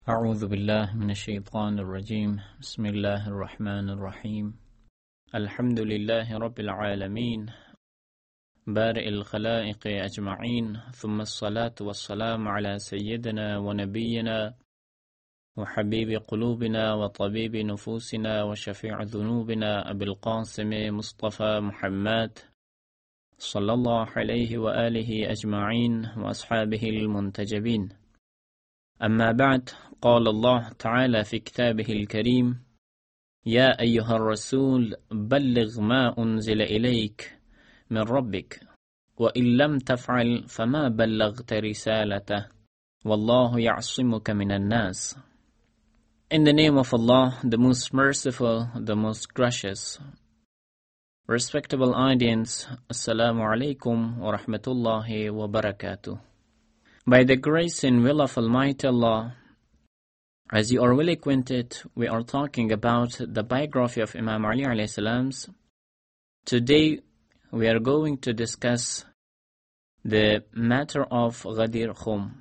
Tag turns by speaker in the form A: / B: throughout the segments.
A: أعوذ بالله من الشيطان الرجيم بسم الله الرحمن الرحيم الحمد لله رب العالمين بارئ الخلائق أجمعين ثم الصلاة والسلام على سيدنا ونبينا وحبيب قلوبنا وطبيب نفوسنا وشفيع ذنوبنا أبي القاسم مصطفى محمد صلى الله عليه وآله أجمعين وأصحابه المنتجبين. أما بعد، قال الله تعالى في كتابه الكريم: يا أيها الرسول بلغ ما أنزل إليك من ربك وإن لم تفعل فما بلغت رسالته والله يعصمك من الناس. In the name of Allah, the most merciful, the most gracious. Respectable audience, Assalamu alaikum wa rahmatullahi wa barakatuh. By the grace and will of Almighty Allah, as you are well acquainted, we are talking about the biography of Imam Ali alayhi salams. Today, we are going to discuss the matter of Ghadir Khum,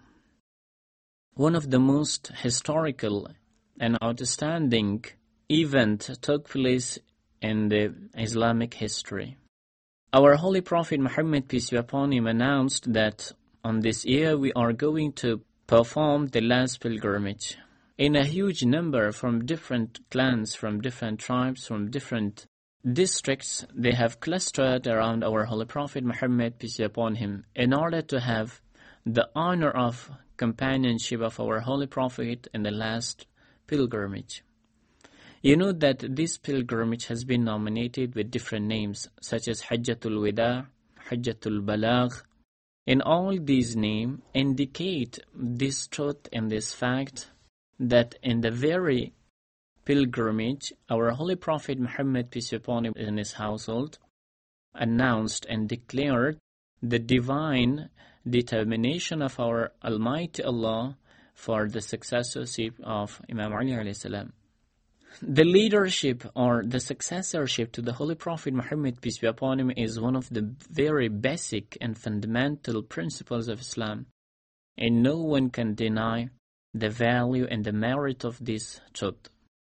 A: one of the most historical and outstanding event took place in the Islamic history. Our Holy Prophet Muhammad, peace be upon him, announced that on this year we are going to perform the last pilgrimage. In a huge number from different clans, from different tribes, from different districts, they have clustered around our Holy Prophet Muhammad, peace be upon him, in order to have the honor of companionship of our Holy Prophet in the last pilgrimage. You know that this pilgrimage has been nominated with different names, such as Hajjatul Wida, Hajjatul Balagh. And all these names indicate this truth and this fact that in the very pilgrimage, our Holy Prophet Muhammad, peace be upon him, and his household announced and declared the divine determination of our Almighty Allah for the successorship of Imam Ali alayhi salam. The leadership or the successorship to the Holy Prophet Muhammad, peace be upon him, is one of the very basic and fundamental principles of Islam. And no one can deny the value and the merit of this truth.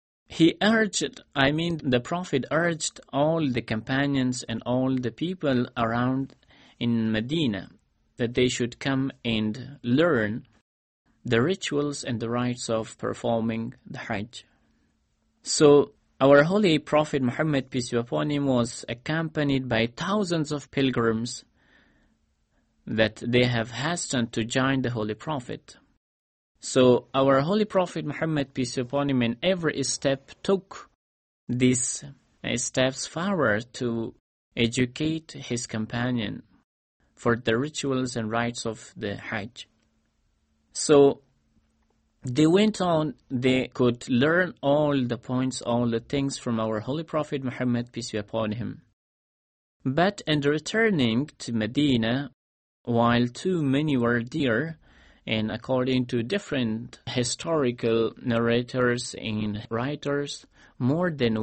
A: The Prophet urged all the companions and all the people around in Medina that they should come and learn the rituals and the rites of performing the Hajj. So, our Holy Prophet Muhammad, peace be upon him, was accompanied by thousands of pilgrims that they have hastened to join the Holy Prophet. So, our Holy Prophet Muhammad, peace be upon him, in every step took these steps forward to educate his companion for the rituals and rites of the Hajj. So, they went on, they could learn all the points, all the things from our Holy Prophet Muhammad, peace be upon him. But in returning to Medina, while too many were there, and according to different historical narrators and writers, more than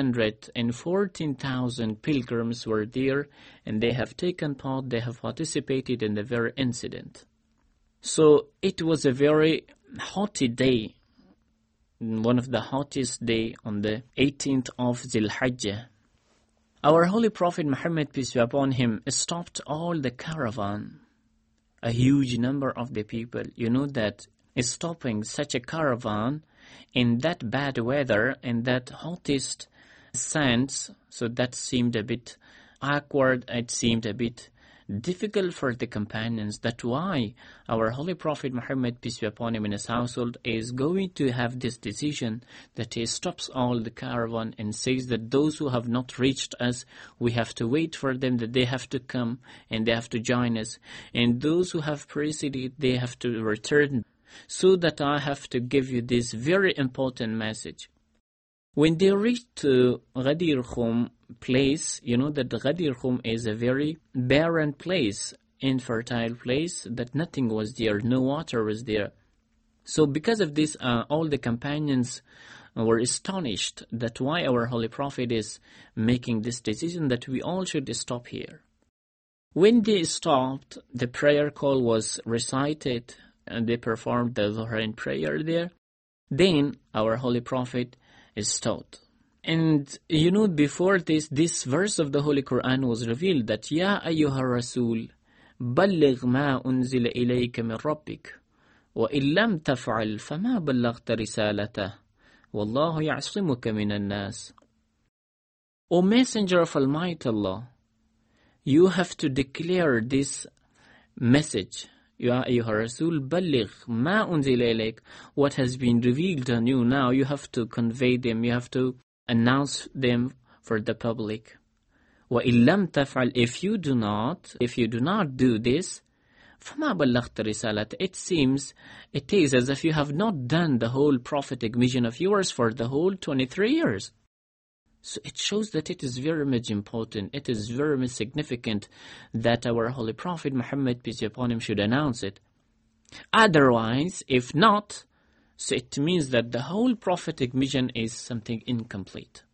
A: 114,000 pilgrims were there, and they have taken part, they have participated in the very incident. So it was a very hot day, one of the hottest day on the 18th of Zil Hajjah. Our Holy Prophet Muhammad, peace be upon him, stopped all the caravan, a huge number of the people. You know that stopping such a caravan in that bad weather, in that hottest sands, so that seemed a bit awkward, it seemed a bit difficult for the companions. That's why our Holy Prophet Muhammad, peace be upon him, and his household is going to have this decision that he stops all the caravan and says that those who have not reached us, we have to wait for them, that they have to come and they have to join us. And those who have preceded, they have to return. So that I have to give you this very important message. When they reached to Ghadir Khum place, you know that Ghadir Khum is a very barren place, infertile place, that nothing was there, no water was there. So because of this, all the companions were astonished that why our Holy Prophet is making this decision that we all should stop here. When they stopped, the prayer call was recited and they performed the Dhuhr prayer there. Then our Holy Prophet is taught. And before this verse of the Holy Quran was revealed that Ya ayyuha Rasul, balligh ma unzila ilayka min rabbik, wa illam taf'al fama ballaghta risalatah, wallahu ya'simuka minan nas. O Messenger of Almighty Allah, you have to declare this message. Ya ayyuha Rasul, balligh ma unzila ilayk, what has been revealed on you now, you have to convey them, you have to announce them for the public. Wa illam taf'al, if you do not do this, fama ballaghta risalat, it is as if you have not done the whole prophetic mission of yours for the whole 23 years. So it shows that it is very much important, it is very much significant that our Holy Prophet Muhammad, peace be upon him, should announce it. Otherwise, if not, so it means that the whole prophetic mission is something incomplete.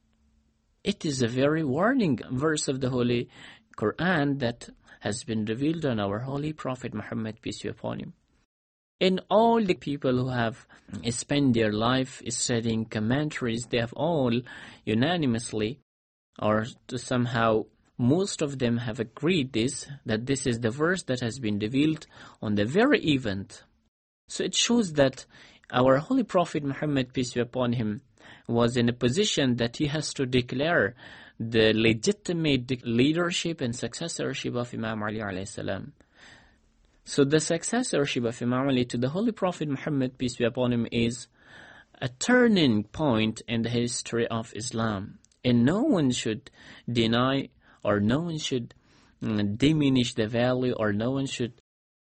A: It is a very warning verse of the Holy Quran that has been revealed on our Holy Prophet Muhammad, peace be upon him. And all the people who have spent their life studying commentaries, they have all unanimously, or somehow most of them have agreed that this is the verse that has been revealed on the very event. So it shows that our Holy Prophet Muhammad, peace be upon him, was in a position that he has to declare the legitimate leadership and successorship of Imam Ali alayhi salam. So the successorship of Imam Ali to the Holy Prophet Muhammad, peace be upon him, is a turning point in the history of Islam. And no one should deny, or no one should diminish the value, or no one should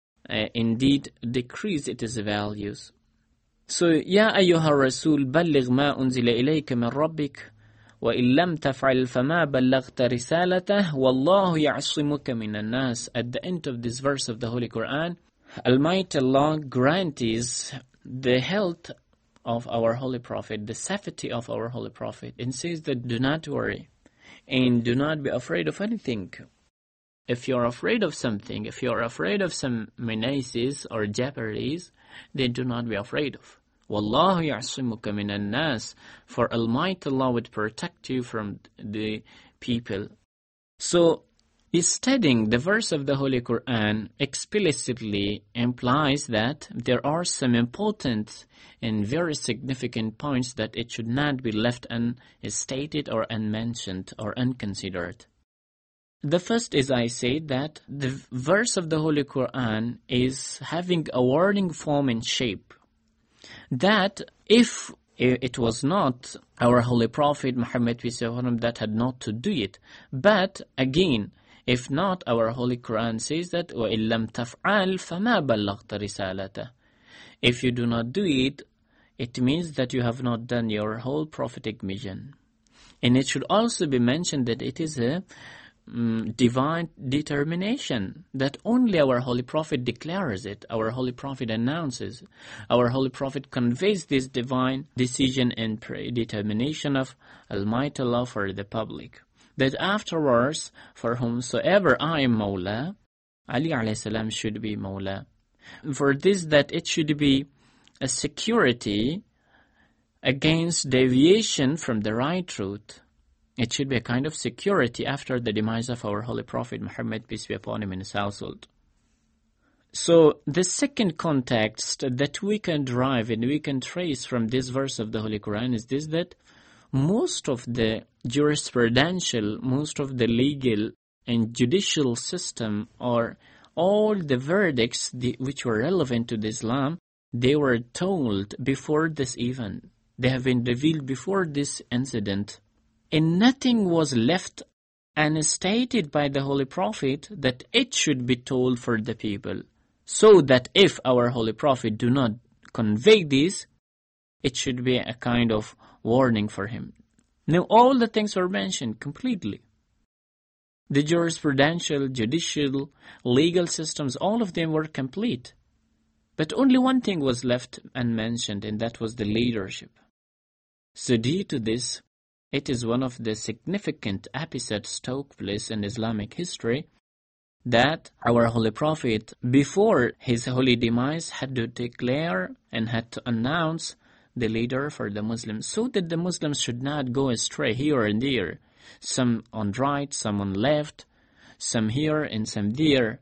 A: indeed decrease its values. So, Ya ayyuha Rasul, balligh ma unzila ilayka min rabbik, wa illam taf'al fama ballaghta risalatah, wallahu ya'simuka minan nas. At the end of this verse of the Holy Quran, Almighty Allah guarantees the health of our Holy Prophet, the safety of our Holy Prophet, and says that do not worry and do not be afraid of anything. If you're afraid of something, if you're afraid of some menaces or jeopardies, then do not be afraid of. Wallahu ya'simuka minan nas, for Almighty Allah would protect you from the people. So, studying the verse of the Holy Quran explicitly implies that there are some important and very significant points that it should not be left unstated or unmentioned or unconsidered. The first is, I said, that the verse of the Holy Quran is having a warning form and shape. That if it was not our Holy Prophet Muhammad peace be upon him that had not to do it, but again, if not, our Holy Quran says that وَإِن لَمْ تَفْعَلْ فَمَا بَلَّغْتَ رِسَالَتَهُ. If you do not do it, it means that you have not done your whole prophetic mission. And it should also be mentioned that it is a divine determination, that only our Holy Prophet declares it, our Holy Prophet announces, our Holy Prophet conveys this divine decision and determination of Almighty Allah for the public, that afterwards, for whomsoever I am Mawla, Ali alayhi salam should be Mawla. For this, that it should be a security against deviation from the right route. It should be a kind of security after the demise of our Holy Prophet Muhammad, peace be upon him, in his household. So, the second context that we can derive and we can trace from this verse of the Holy Quran is this, that most of the jurisprudential, most of the legal and judicial system, or all the verdicts which were relevant to Islam, they were told before this event. They have been revealed before this incident. And nothing was left unstated by the Holy Prophet that it should be told for the people. So that if our Holy Prophet do not convey this, it should be a kind of warning for him. Now all the things were mentioned completely. The jurisprudential, judicial, legal systems, all of them were complete. But only one thing was left unmentioned, and that was the leadership. So due to this, it is one of the significant episodes took place in Islamic history that our Holy Prophet, before his holy demise, had to declare and had to announce the leader for the Muslims, so that the Muslims should not go astray here and there, some on right, some on left, some here and some there,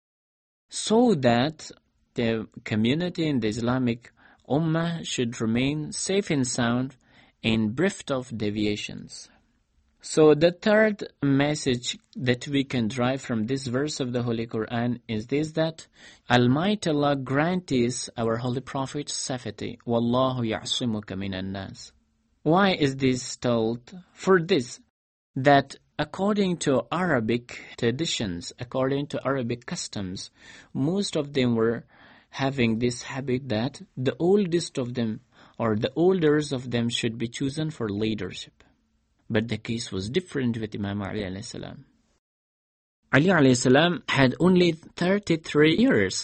A: so that the community in the Islamic Ummah should remain safe and sound and bereft of deviations. So the third message that we can derive from this verse of the Holy Quran is this, that Almighty Allah granted our Holy Prophet safety. Wallahu ya'simuka minan nas. Why is this told? For this, that according to Arabic traditions, according to Arabic customs, most of them were having this habit that the oldest of them or the elders of them should be chosen for leadership. But the case was different with Imam Ali alayhi salam. Ali alayhi salam had only 33 years.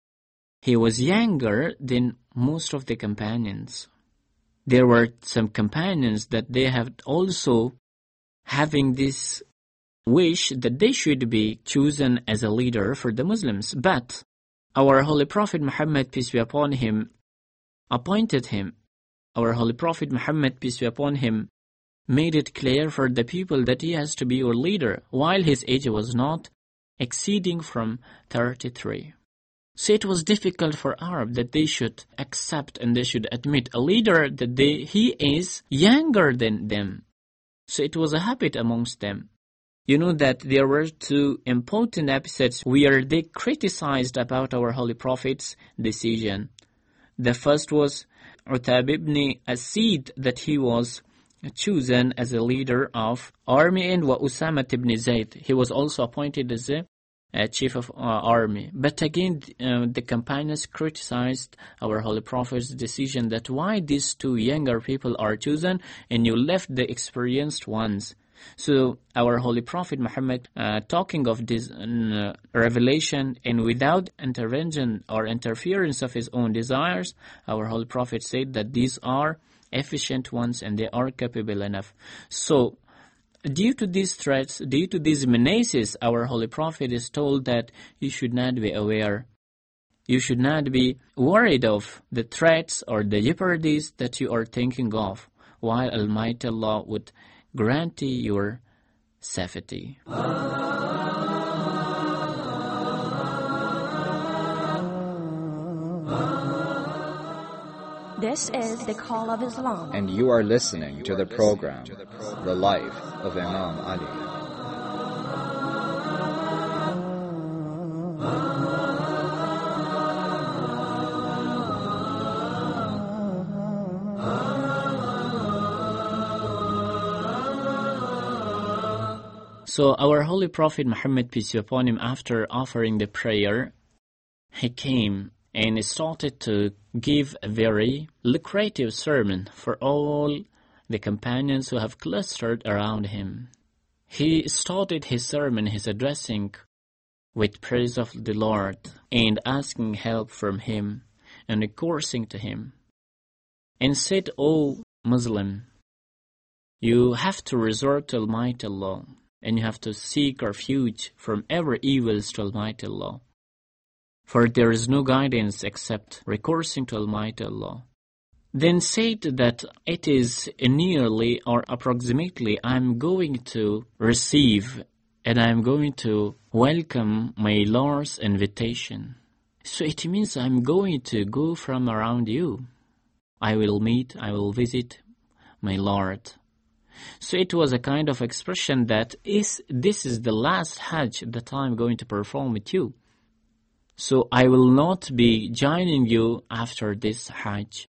A: He was younger than most of the companions. There were some companions that they have also having this wish that they should be chosen as a leader for the Muslims. But our Holy Prophet Muhammad, peace be upon him, appointed him. Our Holy Prophet Muhammad, peace be upon him, made it clear for the people that he has to be your leader, while his age was not exceeding from 33. So it was difficult for Arab that they should accept and they should admit a leader that he is younger than them. So it was a habit amongst them. You know that there were two important episodes where they criticized about our Holy Prophet's decision. The first was Utab ibn Asid, that he was chosen as a leader of army, and wa Usama ibn Zayd, he was also appointed as a chief of army. But again, the companions criticized our Holy Prophet's decision, that why these two younger people are chosen and you left the experienced ones. So our Holy Prophet Muhammad, talking of this revelation and without intervention or interference of his own desires, our Holy Prophet said that these are efficient ones and they are capable enough. So due to these threats, due to these menaces, our Holy Prophet is told that you should not be aware. You should not be worried of the threats or the jeopardies that you are thinking of, while Almighty Allah would grant your safety.
B: This is the Call of Islam.
C: And you are listening to the program, The Life of Imam Ali.
A: So our Holy Prophet Muhammad, peace be upon him, after offering the prayer, he came and started to give a very lucrative sermon for all the companions who have clustered around him. He started his sermon, his addressing, with praise of the Lord and asking help from him and recourse to him, and said, O Muslim, you have to resort to Almighty Allah, and you have to seek refuge from every evils to Almighty Allah. For there is no guidance except recoursing to Almighty Allah. Then said that it is nearly or approximately I am going to receive and I am going to welcome my Lord's invitation. So it means I am going to go from around you. I will visit my Lord. So it was a kind of expression that this is the last Hajj that I am going to perform with you. So I will not be joining you after this Hajj.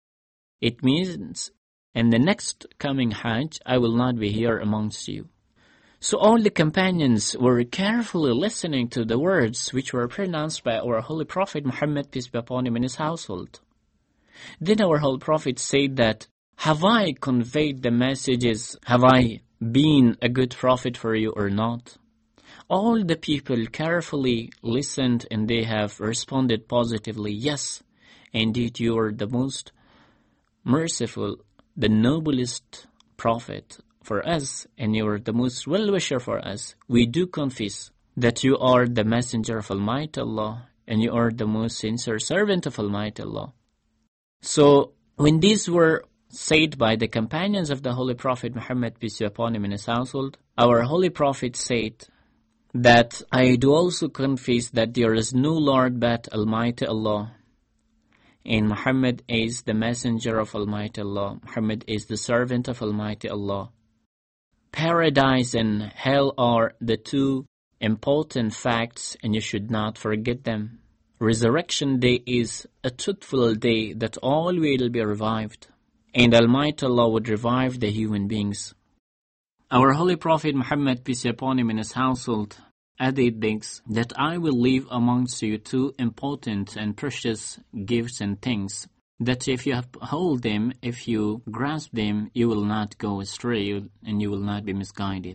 A: It means in the next coming Hajj, I will not be here amongst you. So all the companions were carefully listening to the words which were pronounced by our Holy Prophet Muhammad, peace be upon him, in his household. Then our Holy Prophet said that, have I conveyed the messages? Have I been a good prophet for you or not? All the people carefully listened and they have responded positively, yes, indeed you are the most merciful, the noblest prophet for us, and you are the most well-wisher for us. We do confess that you are the messenger of Almighty Allah and you are the most sincere servant of Almighty Allah. So When these were said by the companions of the Holy Prophet Muhammad, peace be upon him, in his household, our Holy Prophet said that I do also confess that there is no Lord but Almighty Allah, and Muhammad is the messenger of Almighty Allah. Muhammad is the servant of Almighty Allah. Paradise and hell are the two important facts, and you should not forget them. Resurrection Day is a truthful day that all will be revived, and Almighty Allah would revive the human beings. Our Holy Prophet Muhammad, peace be upon him, in his household added this, that I will leave amongst you two important and precious gifts and things, that if you hold them, if you grasp them, you will not go astray and you will not be misguided.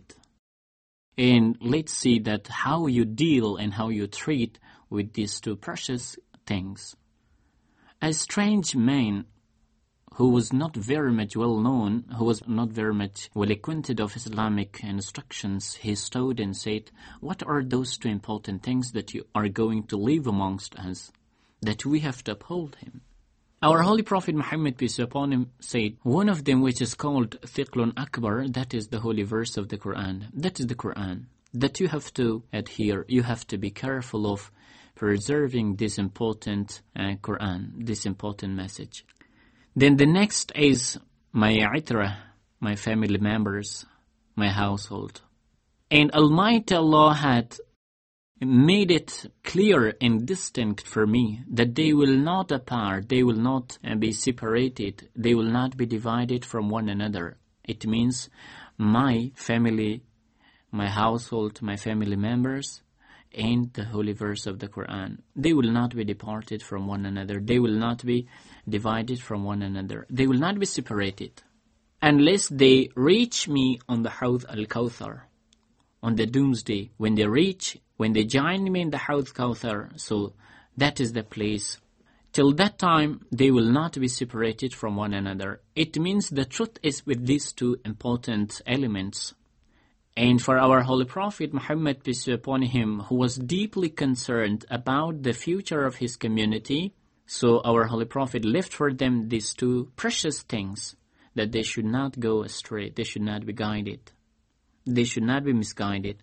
A: And let's see that how you deal and how you treat with these two precious things. A strange man who was not very much well known, who was not very much well acquainted of Islamic instructions, he stood and said, what are those two important things that you are going to leave amongst us, that we have to uphold him? Our Holy Prophet Muhammad, peace be upon him, said, one of them, which is called Thiqlun Akbar, that is the holy verse of the Quran. That is the Quran, that you have to adhere, you have to be careful of preserving this important Quran, this important message. Then the next is my itra, my family members, my household. And Almighty Allah had made it clear and distinct for me that they will not apart, they will not be separated, they will not be divided from one another. It means my family, my household, my family members, and the holy verse of the Quran. They will not be departed from one another. They will not be divided from one another. They will not be separated unless they reach me on the Hawd al-Kawthar, on the doomsday. When they join me in the Hawd al-Kawthar, so that is the place. Till that time, they will not be separated from one another. It means the truth is with these two important elements. And for our Holy Prophet Muhammad, peace be upon him, who was deeply concerned about the future of his community, so our Holy Prophet left for them these two precious things, that they should not go astray, they should not be guided, they should not be misguided.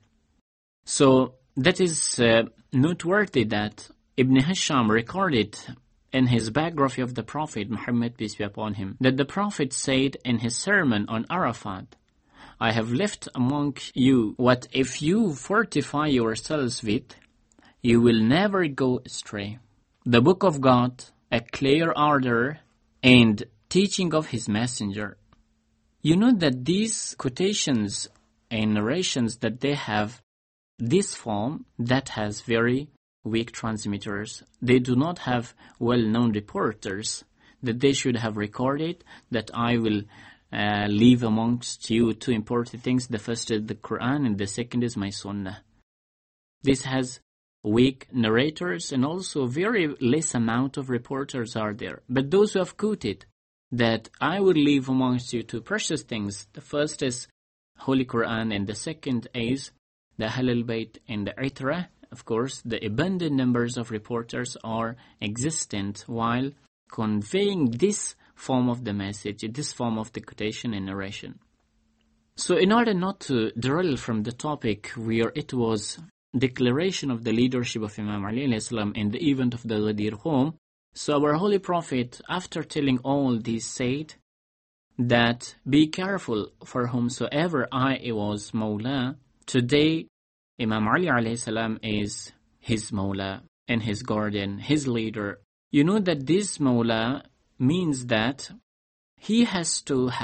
A: So that is noteworthy that Ibn Hisham recorded in his biography of the Prophet Muhammad, peace be upon him, that the Prophet said in his sermon on Arafat, I have left among you what if you fortify yourselves with, you will never go astray. The Book of God, a clear order, and teaching of His Messenger. You know that these quotations and narrations that they have this form that has very weak transmitters. They do not have well-known reporters that they should have recorded that I will leave amongst you two important things. The first is the Quran and the second is my Sunnah. This has weak narrators and also very less amount of reporters are there. But those who have quoted that I will leave amongst you two precious things. The first is Holy Quran and the second is the Ahlul Bayt and the Itra. Of course, the abundant numbers of reporters are existent while conveying this form of the message, this form of the quotation and narration. So in order not to derail from the topic where it was declaration of the leadership of Imam Ali alayhi salam in the event of the Ghadir Khum, so our Holy Prophet, after telling all this, said that be careful for whomsoever I was Mawla. Today, Imam Ali alayhi salam is his Mawla and his guardian, his leader. You know that this Mawla means that he has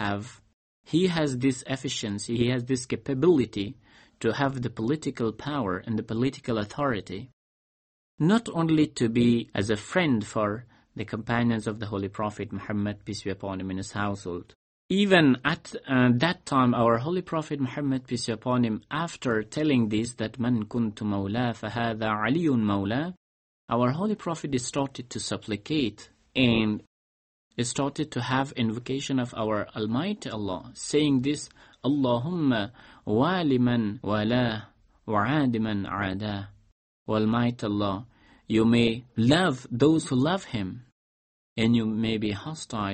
A: this efficiency, he has this capability to have the political power and the political authority, not only to be as a friend for the companions of the Holy Prophet Muhammad, peace be upon him, in his household. Even at that time, our Holy Prophet Muhammad, peace be upon him, after telling this, that man kuntu mawla fahadha aliyun mawla, our Holy Prophet started to supplicate and started to have invocation of our Almighty Allah, saying this, Allahumma waliman wala wa'adiman aada. Almighty Allah, you may love those who love Him, and you may be hostile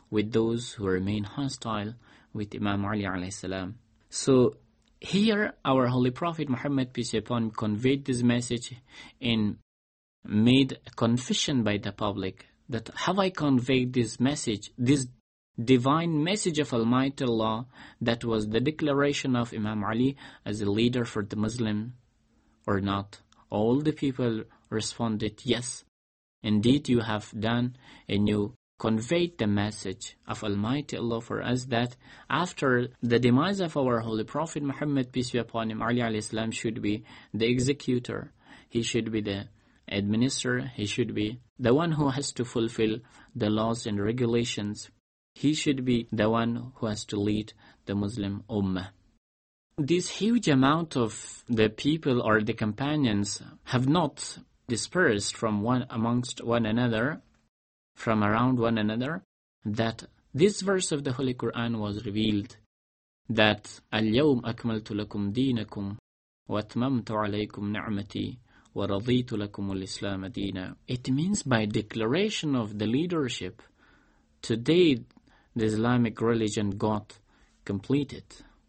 A: with those who remain hostile with Imam Ali alayhi salam. So here our Holy Prophet Muhammad, peace be upon him, conveyed this message and made a confession by the public that have I conveyed this message, this divine message of Almighty Allah, that was the declaration of Imam Ali as a leader for the Muslim or not? All the people responded, yes, indeed you have done, and you conveyed the message of Almighty Allah for us that after the demise of our Holy Prophet Muhammad, peace be upon him, Ali alayhi salam should be the executor, he should be the administrator, he should be the one who has to fulfill the laws and regulations, he should be the one who has to lead the Muslim Ummah. This huge amount of the people or the companions have not dispersed from amongst one another, from around one another, that this verse of the Holy Quran was revealed, that اليوم أكملت لكم دينكم وأتممت عليكم نعمتي وَرَضِيتُ لَكُمُ الْإِسْلَامَ دِينًا. It means by declaration of the leadership, today the Islamic religion got completed.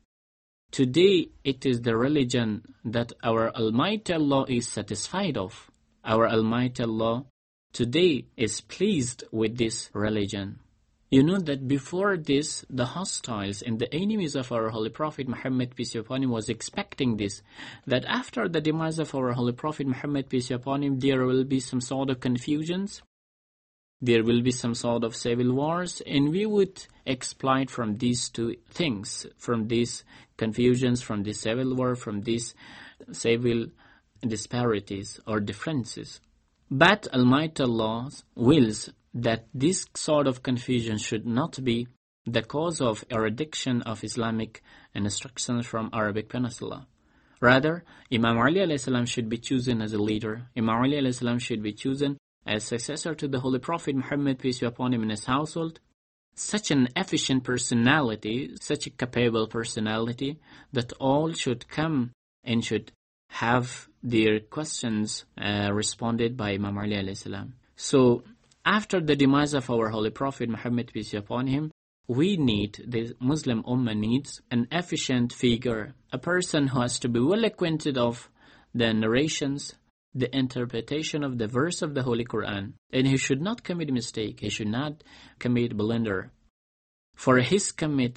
A: Today it is the religion that our Almighty Allah is satisfied of. Our Almighty Allah today is pleased with this religion. You know that before this, the hostiles and the enemies of our Holy Prophet Muhammad, peace be upon him, was expecting this, that after the demise of our Holy Prophet Muhammad, peace be upon him, there will be some sort of confusions, there will be some sort of civil wars, and we would exploit from these two things, from these confusions, from this civil war, from these civil disparities or differences. But Almighty Allah wills that this sort of confusion should not be the cause of eradication of Islamic instructions from Arabic Peninsula. Rather, Imam Ali alayhi salam should be chosen as a leader. Imam Ali alayhi salam should be chosen as successor to the Holy Prophet Muhammad, peace be upon him, in his household. Such an efficient personality, such a capable personality, that all should come and should have their questions responded by Imam Ali alayhi salam. So, after the demise of our Holy Prophet Muhammad, peace be upon him, the Muslim Ummah needs an efficient figure, a person who has to be well acquainted of the narrations, the interpretation of the verse of the Holy Quran, and he should not commit a mistake, he should not commit blunder. For his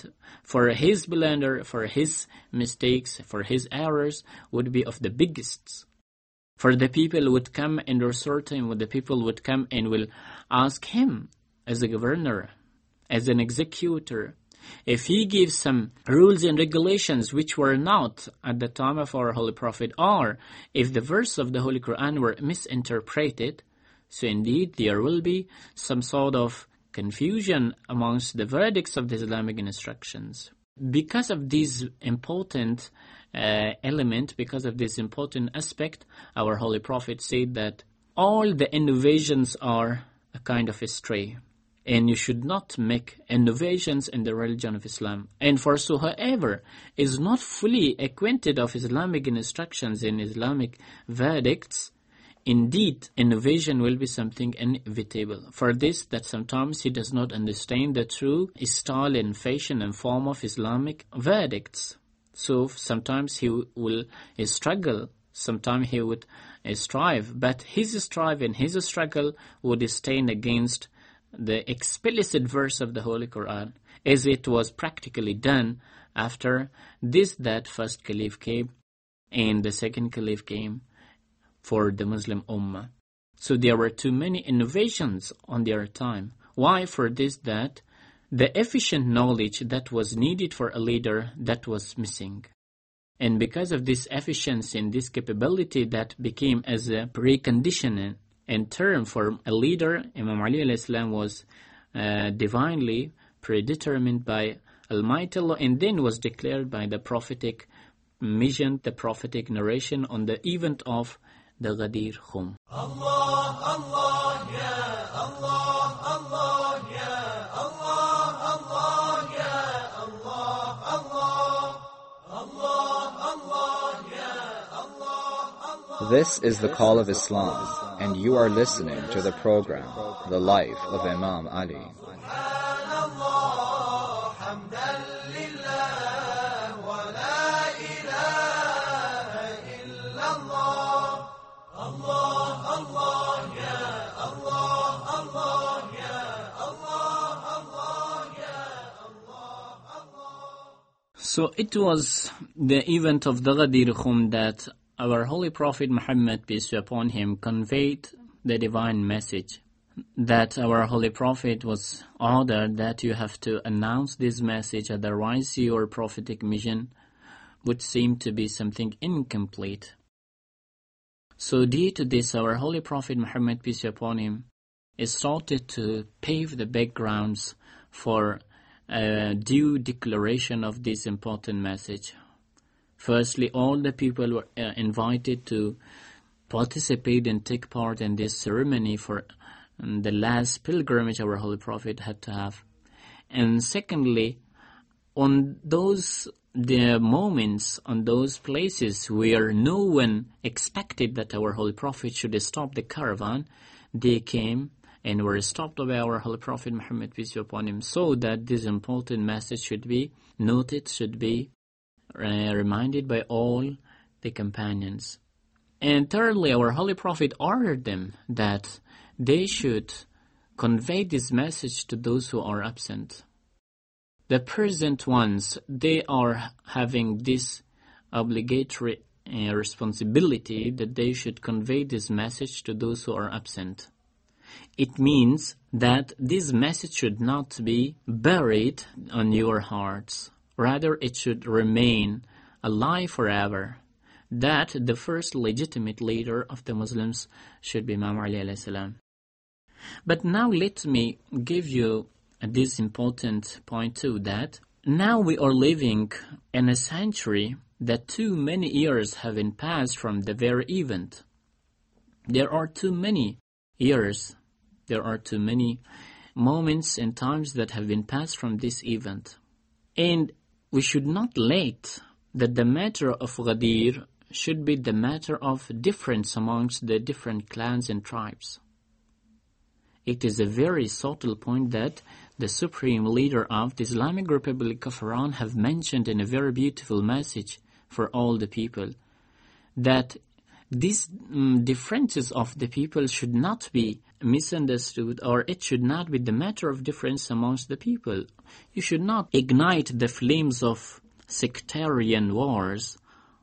A: blunder, for his mistakes, for his errors would be of the biggest. For the people would come and resort him, the people would come and will ask him as a governor, as an executor, if he gives some rules and regulations which were not at the time of our Holy Prophet, or if the verse of the Holy Quran were misinterpreted, so indeed there will be some sort of confusion amongst the verdicts of the Islamic instructions. Because of this important element, because of this important aspect, our Holy Prophet said that all the innovations are a kind of astray, and you should not make innovations in the religion of Islam. And for so whoever is not fully acquainted of Islamic instructions and Islamic verdicts, indeed innovation will be something inevitable. For this, that sometimes he does not understand the true style and fashion and form of Islamic verdicts. So sometimes he will struggle, sometimes he would strive, but his strive and his struggle would stand against the explicit verse of the Holy Quran, as it was practically done after that first Caliph came and the second Caliph came for the Muslim Ummah. So there were too many innovations on their time. Why? For this, that the efficient knowledge that was needed for a leader, that was missing. And because of this efficiency and this capability that became as a precondition and term for a leader, Imam Ali alayhi salam was divinely predetermined by Almighty Allah, and then was declared by the prophetic mission, the prophetic narration on the event of the Ghadir Khum. Allah, Allah, ya Allah, Allah, ya Allah, Allah, ya Allah, Allah, Allah, Allah, ya Allah, Allah.
C: This is the call of Islam, and you are listening to the program, The Life of Imam Ali.
A: So it was the event of the Ghadir Khum that our Holy Prophet Muhammad, peace be upon him, conveyed the divine message. That our Holy Prophet was ordered that you have to announce this message, otherwise your prophetic mission would seem to be something incomplete. So due to this, our Holy Prophet Muhammad, peace be upon him, is started to pave the backgrounds for a due declaration of this important message. Firstly, all the people were invited to participate and take part in this ceremony for the last pilgrimage our Holy Prophet had to have. And secondly, on the moments, on those places where no one expected that our Holy Prophet should stop the caravan, they came and were stopped by our Holy Prophet Muhammad, peace be upon him, so that this important message should be noted, should be reminded by all the companions. And thirdly, our Holy Prophet ordered them that they should convey this message to those who are absent. The present ones, they are having this obligatory responsibility that they should convey this message to those who are absent. It means that this message should not be buried on your hearts. Rather, it should remain alive forever. That the first legitimate leader of the Muslims should be Imam Ali alayhi salam. But now let me give you this important point too, that now we are living in a century that too many years have been passed from the very event. There are too many years, there are too many moments and times that have been passed from this event. And we should not let that the matter of Ghadir should be the matter of difference amongst the different clans and tribes. It is a very subtle point that the supreme leader of the Islamic Republic of Iran have mentioned in a very beautiful message for all the people, that these differences of the people should not be misunderstood, or it should not be the matter of difference amongst the people. You should not ignite the flames of sectarian wars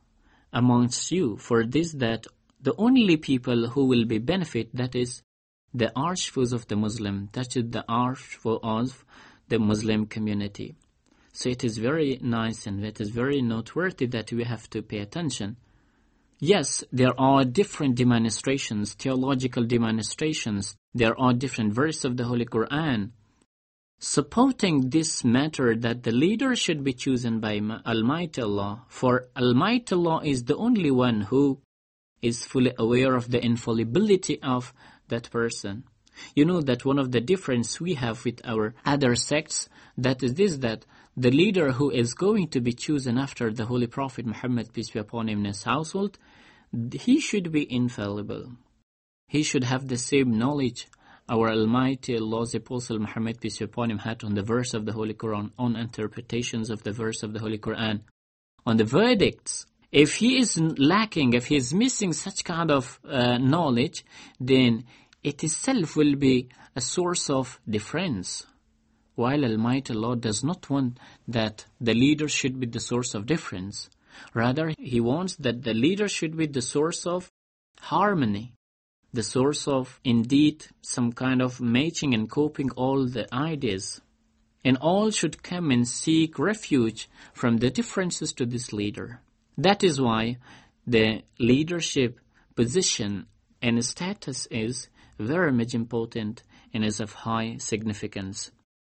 A: amongst you. For this, that the only people who will be benefit, that is the archfoes of the Muslim, that is the archfoe of the Muslim community. So it is very nice and it is very noteworthy that we have to pay attention. Yes, there are different demonstrations, theological demonstrations. There are different verses of the Holy Quran supporting this matter that the leader should be chosen by Almighty Allah. For Almighty Allah is the only one who is fully aware of the infallibility of that person. You know that one of the differences we have with our other sects, that is this, that the leader who is going to be chosen after the Holy Prophet Muhammad, peace be upon him, in his household, he should be infallible. He should have the same knowledge our Almighty Allah's Apostle Muhammad, peace be upon him, had on the verse of the Holy Quran, on interpretations of the verse of the Holy Quran, on the verdicts. If he is lacking, if he is missing such kind of knowledge, then it itself will be a source of difference. While Almighty Allah does not want that the leader should be the source of difference. Rather, He wants that the leader should be the source of harmony, the source of, indeed, some kind of matching and coping all the ideas. And all should come and seek refuge from the differences to this leader. That is why the leadership position and status is very much important and is of high significance.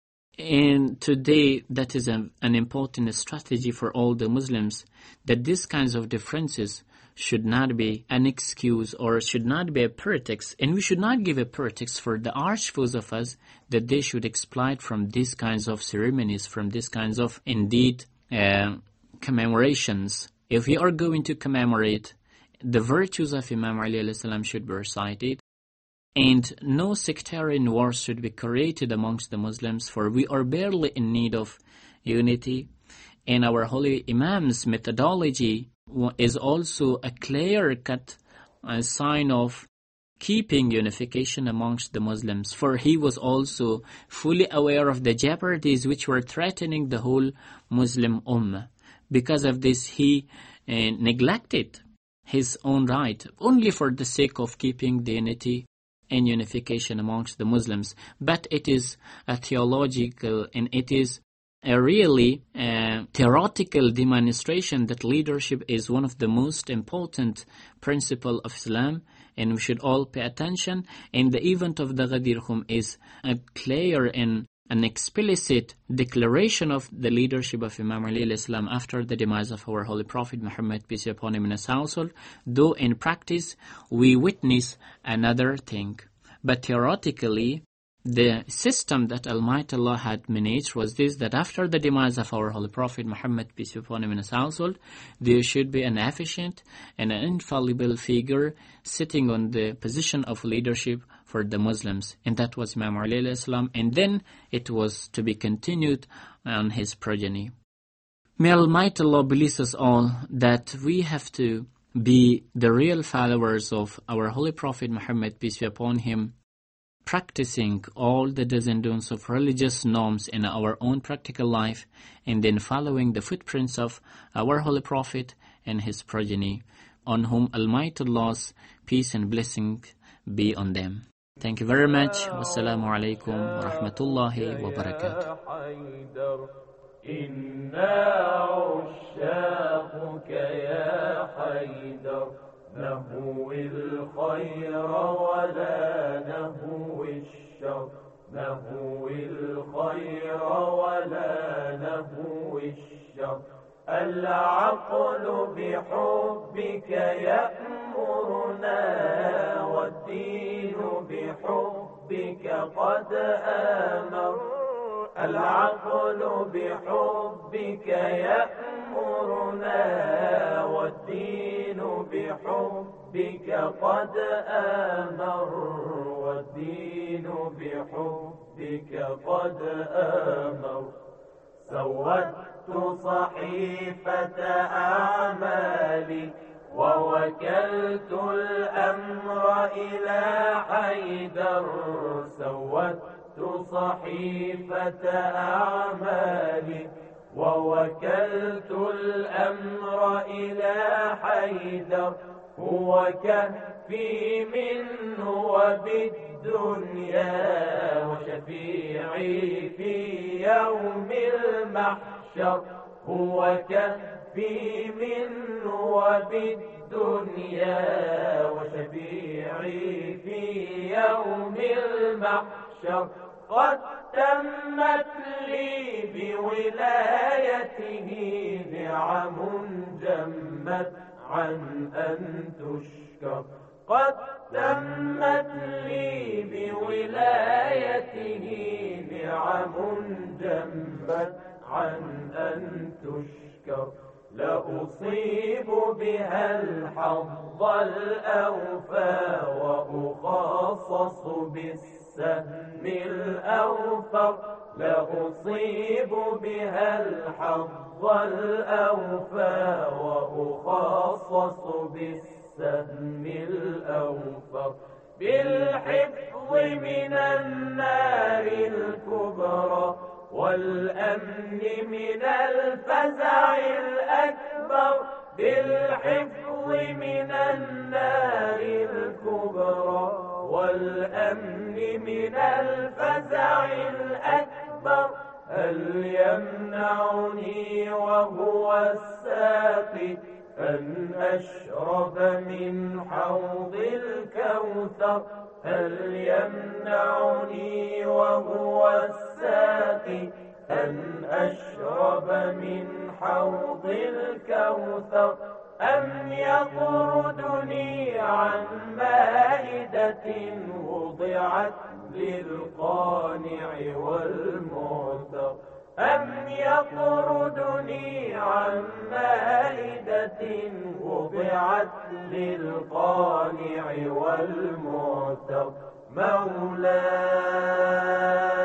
A: And today, that is an important strategy for all the Muslims, that these kinds of differences should not be an excuse or should not be a pretext, and we should not give a pretext for the archfoes of us that they should exploit from these kinds of ceremonies, from these kinds of, indeed, commemorations. If we are going to commemorate, the virtues of Imam Ali alayhi salam should be recited, and no sectarian wars should be created amongst the Muslims, for we are barely in need of unity. And our holy Imam's methodology is also a clear-cut sign of keeping unification amongst the Muslims, for he was also fully aware of the jeopardies which were threatening the whole Muslim Ummah. Because of this, he neglected his own right only for the sake of keeping the unity and unification amongst the Muslims. But it is a theological and it is a really theoretical demonstration that leadership is one of the most important principles of Islam, and we should all pay attention. And the event of the Ghadir Khum is a clear and an explicit declaration of the leadership of Imam Ali alayhi salam after the demise of our Holy Prophet Muhammad, peace be upon him, in his household, though in practice we witness another thing. But theoretically, the system that Almighty Allah had managed was this, that after the demise of our Holy Prophet Muhammad, peace be upon him, in his household, there should be an efficient and an infallible figure sitting on the position of leadership for the Muslims. And that was Imam Ali alayhi salam, and then it was to be continued on his progeny. May Almighty Allah bless us all that we have to be the real followers of our Holy Prophet Muhammad, peace be upon him, practicing all the do's and don'ts of religious norms in our own practical life, and then following the footprints of our Holy Prophet and his progeny, on whom Almighty Allah's peace and blessing be on them. Thank you very much. Wassalamu alaikum wa rahmatullahi wa barakatuh.
D: نهو الخير ولا نهو الشر نهو الخير ولا نهو الشر العقل بحبك يأمرنا والدين بحبك قد آمر العقل بحبك يأمرنا والدين بحبك قد آمر والدين بحبك قد آمر سودت صحيفة أعمالي ووكلت الأمر إلى حيدر سودت صحيفة أعمالي ووكلت الأمر إلى حيدر هو كهفي منه وبالدنيا وشفيعي في يوم المحشر هو كهفي منه وبالدنيا وشفيعي في يوم المحشر قد تمت لي بولايته نعم جمت عن أن تشكر قد تمت لي بولايته نعم جمت عن أن تشكر لأصيب بها الحظ الأوفى وأخصص بالسهم الأوفر لأصيب بها الحظ الأوفى وأخصص بالسهم الأوفر بالحفظ من النار الكبرى والأمن من الفزع الأكبر بالحفظ من النار الكبرى والأمن من الفزع الأكبر هل يمنعني وهو الساقي أن أشرب من حوض الكوثر هل يمنعني وهو الساقي أن أشرب من حوض الكوثر أم يطردني عن مائدة وضعت للقانع والمعتر أم يطردني عن مائدة وضعت للقانع والمعتر مولاي